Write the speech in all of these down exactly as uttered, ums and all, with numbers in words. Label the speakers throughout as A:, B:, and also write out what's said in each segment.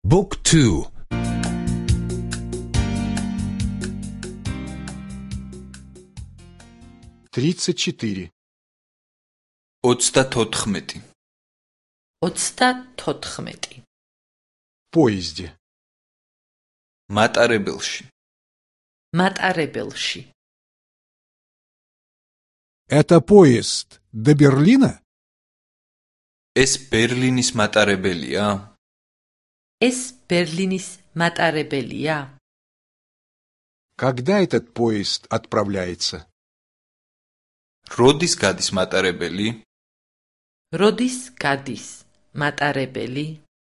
A: Book two.
B: Тридцать четыре.
C: ოცდათოთხმეტი.
D: ოცდათოთხმეტი.
B: В поезде.
C: მატარებელში.
D: მატარებელში.
B: Это поезд до Берлина?
C: ეს ბერლინის მატარებელია?
D: ეს ბერლინის მატარებელია?
B: Когда этот поезд отправляется?
C: როდის გადის მატარებელი?
D: როდის გადის მატარებელი?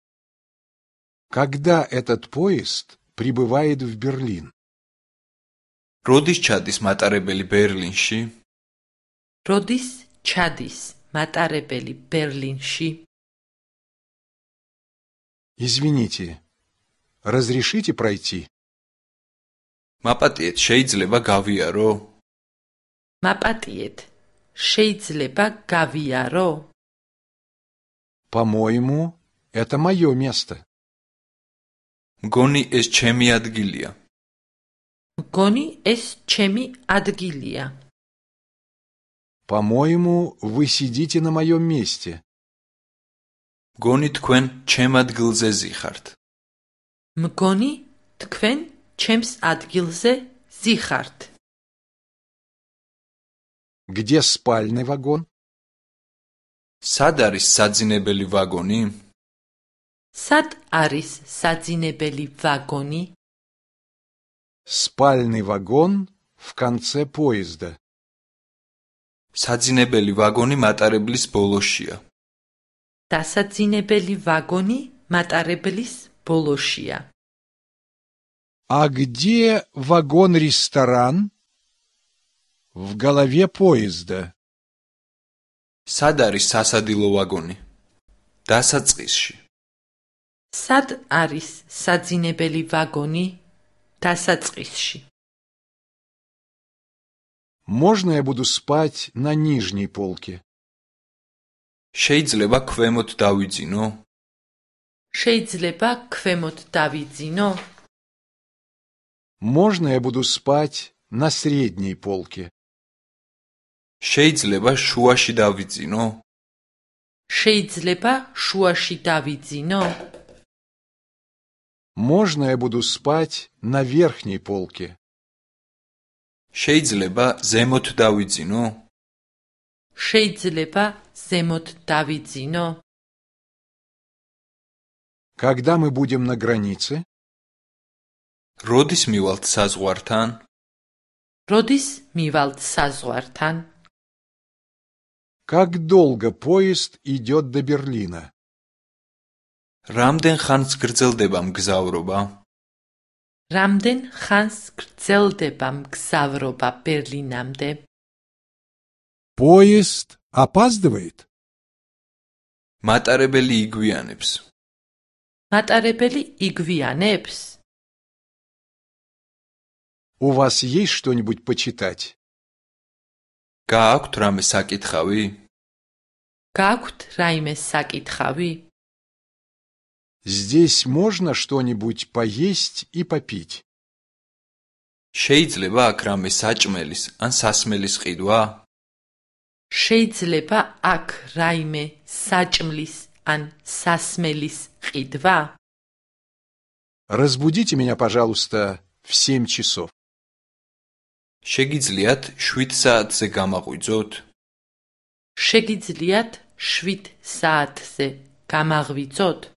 B: Когда этот поезд прибывает в Берлин?
C: როდის ჩადის მატარებელი ბერლინში?
D: როდის ჩადის მატარებელი ბერლინში?
B: Извините, разрешите пройти?
C: მაპატიეთ, შეიძლება გავიარო?
D: მაპატიეთ, შეიძლება გავიარო?
B: По-моему, это мое место.
C: მგონი ეს ჩემი ადგილია.
D: მგონი ეს ჩემი ადგილია.
B: По-моему, вы сидите на моем месте.
C: მგონი თქვენ ჩემ ადგილზე ზიხართ.
D: მგონი თქვენ ჩემს ადგილზე ზიხართ.
B: Где спальный вагон?
C: სად არის საძინებელი ვაგონი?
D: სად არის საძინებელი ვაგონი?
B: Спальный вагон в конце поезда.
C: საძინებელი ვაგონი მატარებლის ბოლოშია.
D: დასაძინებელი ვაგონი მატარებლის ბოლოშია.
B: А где вагон-ресторан? В голове поезда.
C: სად არის სასადილო ვაგონი? დასაწყისში.
D: სად არის საძინებელი ვაგონი? დასაწყისში.
B: Можно я буду спать на нижней полке?
C: შეიძლება ქვემოთ დავიძინო?
D: შეიძლება ქვემოთ დავიძინო?
B: Можно я буду спать на средней полке?
C: შეიძლება შუაში დავიძინო?
D: შეიძლება შუაში დავიძინო?
B: Можно я буду спать на верхней полке?
C: შეიძლება ზემოთ დავიძინო?
D: შეიძლება ზემოთ დავიძინო?
B: Когда мы будем на границе?
C: როდის მივალთ საზღვართან?
D: როდის მივალთ საზღვართან?
B: Как долго поезд идет до Берлина?
C: რამდენ ხანს გრძელდება მგზავრობა?
D: რამდენ ხანს გრძელდება მგზავრობა ბერლინამდე?
B: Поезд опаздывает?
C: მატარებელი იგვიანებს.
D: მატარებელი იგვიანებს?
B: У вас есть что-нибудь почитать?
C: გააქვთ რამე საკითხავი?
D: გაქვთ რაიმე საკითხავი?
B: Здесь можно что-нибудь поесть и попить?
C: შეიძლება აქ რამე საჭმელის ან სასმელის ყიდვა?
D: შეიძლება აქ რაიმე საჭმლის ან სასმელის ყიდვა?
B: Разбудите меня, пожалуйста, в семь часов.
C: შეგიძლიათ შვიდ საათზე გამაღვიძოთ?
D: შეგიძლიათ შვიდ საათზე გამაღვიძოთ?